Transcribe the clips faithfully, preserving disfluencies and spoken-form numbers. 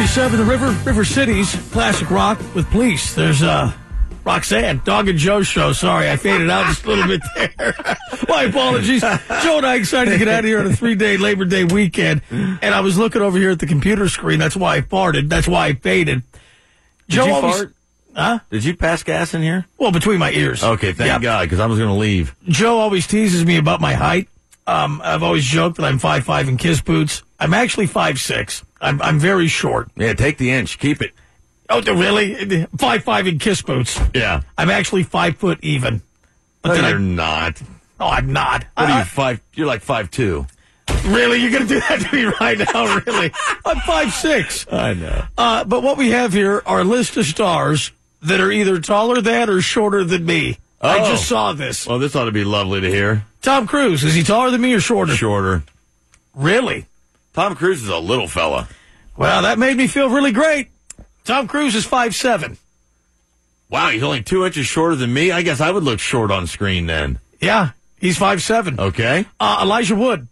ninety-seven, the River, River Cities, classic rock with Police. There's uh, Roxanne, Dog and Joe show. Sorry, I faded out just a little bit there. My apologies. Joe and I excited to get out of here on a three-day Labor Day weekend, and I was looking over here at the computer screen. That's why I farted. That's why I faded. Did Joe you always, fart? Huh? Did you pass gas in here? Well, between my ears. Okay, thank Yep. God, because I was going to leave. Joe always teases me about my height. Um, I've always joked that I'm five five in kiss boots. I'm actually five six. I'm I'm very short. Yeah, take the inch. Keep it. Oh, really? five five in kiss boots. Yeah. I'm actually five foot even. But No, then you're I, not. no, I'm not. What I, are you, five? You're like five two. Really? You're going to do that to me right now? Really? I'm five six. I know. Uh, but what we have here are a list of stars that are either taller than or shorter than me. I Oh. just saw this. Well, this ought to be lovely to hear. Tom Cruise, is he taller than me or shorter? Shorter. Really? Tom Cruise is a little fella. Well, that made me feel really great. Tom Cruise is five seven. Wow, he's only two inches shorter than me. I guess I would look short on screen then. Yeah, he's five seven. Okay. Uh, Elijah Wood.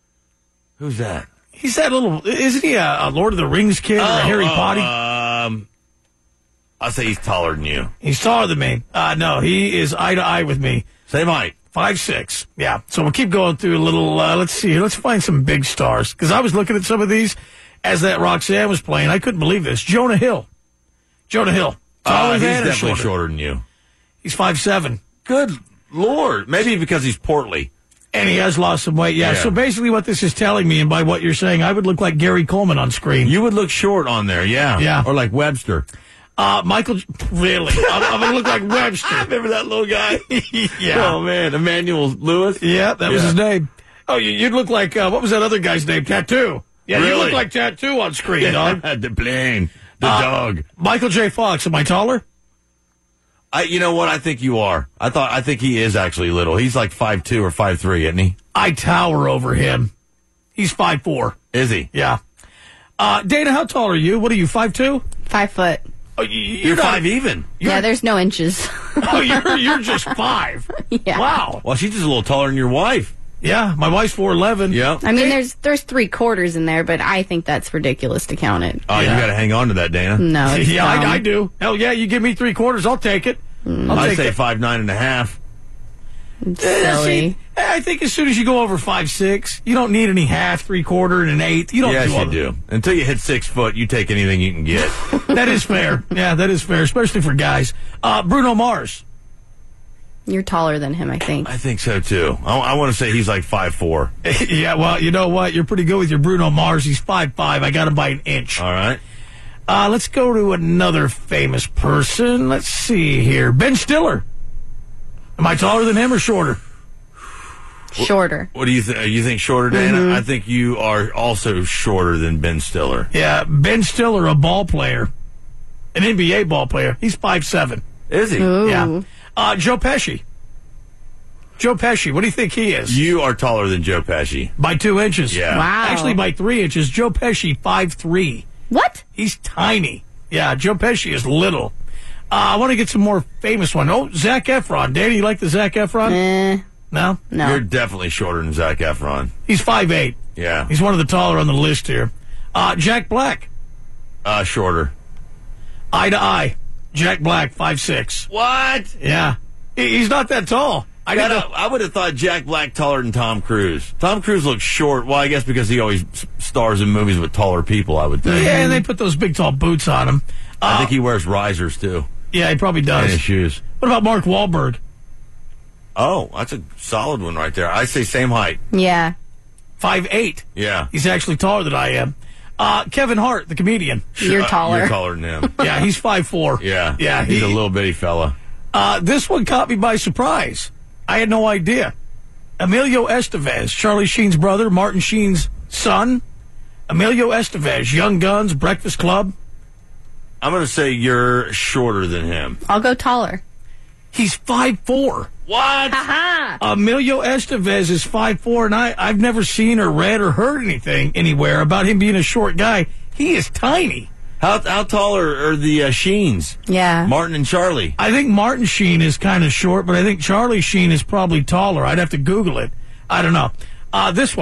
Who's that? He's that little, isn't he a, a Lord of the Rings kid or a Harry oh, Potter? Um, I'll say he's taller than you. He's taller than me. Uh, no, he is eye to eye with me. Same height. Five six. Yeah. So we'll keep going through a little, uh, let's see here. Let's find some big stars. Because I was looking at some of these as that Roxanne was playing. I couldn't believe this. Jonah Hill. Jonah Hill. Taller Uh, he's than or definitely shorter? shorter than you. He's five seven. Good Lord. Maybe because he's portly. And he has lost some weight. Yeah. Yeah. So basically what this is telling me, and by what you're saying, I would look like Gary Coleman on screen. You would look short on there, yeah. Yeah. Or like Webster. Uh, Michael, really? I'm, I'm going to look like Webster. Remember that little guy? Yeah. Oh, man. Emmanuel Lewis? Yeah, that was Yeah. his name. Oh, you, you'd look like, uh, what was that other guy's name? Tattoo. Yeah, you Really? look like Tattoo on screen, dog. the plane. The Uh, dog. Michael J. Fox, am I taller? I, you know what? I think you are. I thought. I think he is actually little. He's like five two or five three, isn't he? I tower over him. He's five four. Is he? Yeah. Uh, Dana, how tall are you? What are you, five two? Five foot. Oh, you, you're, You're not- five even. You're, Yeah, there's no inches. oh, you're, you're just five. Yeah. Wow. Well, she's just a little taller than your wife. Yeah, my wife's four eleven. Yeah. I mean, there's there's three quarters in there, but I think that's ridiculous to count it. Oh, Yeah. you got to hang on to that, Dana. No, it's Yeah, dumb. I, I do. Hell yeah, you give me three quarters, I'll take it. I'll I take say it. five nine and a half. It's Eh, silly. see, I think as soon as you go over five six, you don't need any half, three quarter, and an eighth. You don't Yes, do all you the- do. Until you hit six foot, you take anything you can get. That is fair. Yeah, that is fair, especially for guys. Uh, Bruno Mars. You're taller than him, I think. I think so too. I, I want to say he's like five four. Yeah, well, you know what? You're pretty good with your Bruno Mars. He's five five. I got him by an inch. All right. Uh, let's go to another famous person. Let's see here. Ben Stiller. Am I taller than him or shorter? Shorter. What do you think? You think shorter, Dana? Mm-hmm. I think you are also shorter than Ben Stiller. Yeah, Ben Stiller, a ball player, an N B A ball player. He's five seven. Is he? Ooh. Yeah. Uh, Joe Pesci. Joe Pesci, what do you think he is? You are taller than Joe Pesci. By two inches. Yeah. Wow. Actually, by three inches. Joe Pesci, five three. What? He's tiny. Yeah, Joe Pesci is little. Uh, I want to get some more famous one. Oh, Zac Efron. Danny, you like the Zac Efron? Eh, No? no. You're definitely shorter than Zac Efron. He's five eight. Yeah. He's one of the taller on the list here. Uh, Jack Black. Uh, shorter. Eye to eye. Jack Black, five six. What? Yeah. He- He's not that tall. I I, got I would have thought Jack Black taller than Tom Cruise. Tom Cruise looks short. Well, I guess because he always s- stars in movies with taller people, I would think. Yeah, and they put those big tall boots on him. I Uh, think he wears risers, too. yeah, he probably And does. his shoes. What about Mark Wahlberg? Oh, that's a solid one right there. I say same height. Yeah. five eight. Yeah. He's actually taller than I am. Uh, Kevin Hart, the comedian. You're Uh, taller. You're taller than him. Yeah, he's five four. Yeah. Yeah, He's he- a little bitty fella. Uh, this one caught me by surprise. I had no idea. Emilio Estevez, Charlie Sheen's brother, Martin Sheen's son. Emilio Estevez, Young Guns, Breakfast Club. I'm going to say you're shorter than him. I'll go taller. He's five four. What? Ha Emilio Estevez is five four, and I, I've never seen or read or heard anything anywhere about him being a short guy. He is tiny. How how tall are, are the uh, Sheens? Yeah. Martin and Charlie. I think Martin Sheen is kind of short, but I think Charlie Sheen is probably taller. I'd have to Google it. I don't know. Uh, this one,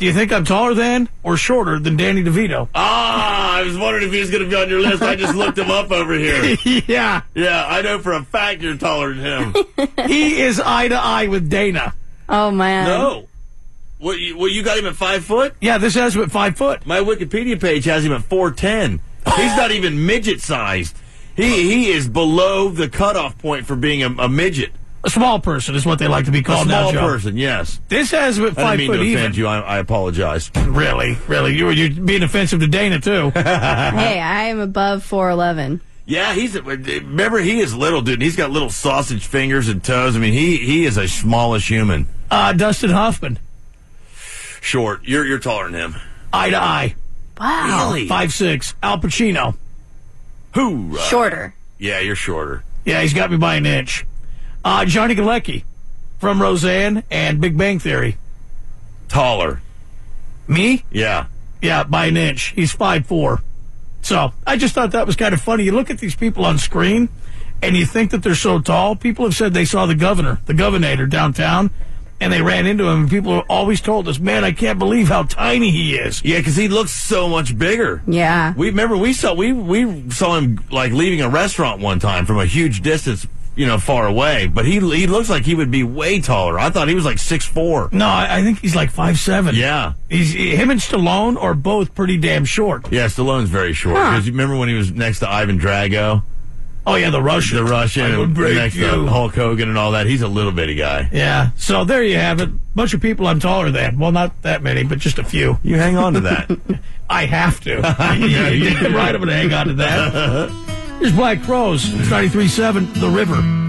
Do you think I'm taller than or shorter than Danny DeVito? Ah, I was wondering if he was going to be on your list. I just looked him up over here. Yeah. Yeah, I know for a fact you're taller than him. He is eye to eye with Dana. Oh, man. No. What, you, well, you got him at five foot? Yeah, this has him at five foot. My Wikipedia page has him at four ten. He's not even midget sized. He he is below the cutoff point for being a, a midget. A small person is what they like to be called a small now, Joe. person, yes. This has him at I five didn't mean foot to even. offend you. I, I apologize. Really, really, you you're being offensive to Dana too. Hey, I am above four eleven. Yeah, he's a, remember he is little, dude. And he's got little sausage fingers and toes. I mean, he he is a smallish human. Uh, Dustin Hoffman, Short. You're you're taller than him. eye to eye, Wow. Really? five six. Al Pacino, Who? Shorter. Yeah, you're shorter. yeah, he's got me by an inch. Uh, Johnny Galecki from Roseanne and Big Bang Theory. Taller. Me? Yeah. Yeah, by an inch. He's five four. So I just thought that was kind of funny. You look at these people on screen, and you think that they're so tall. People have said they saw the governor, the governator downtown, and they ran into him. And people have always told us, man, I can't believe how tiny he is. Yeah, because he looks so much bigger. Yeah. We remember we saw we we saw him like leaving a restaurant one time from a huge distance, you know, far away. But he he looks like he would be way taller. I thought he was like six four. No, I, I think he's like five seven. Yeah. He's, him and Stallone are both pretty damn short. Yeah, Stallone's very short. Huh. Because you remember when he was next to Ivan Drago, Oh, yeah, the Russian. the Russian, I would and break next you. to Hulk Hogan and all that. He's a little bitty guy. Yeah, so there you have it. Bunch of people I'm taller than. Well, not that many, but just a few. You hang on to that. I have to. Yeah, you're right. I'm going to hang on to that. Here's Black Crowes. It's ninety-three point seven The River.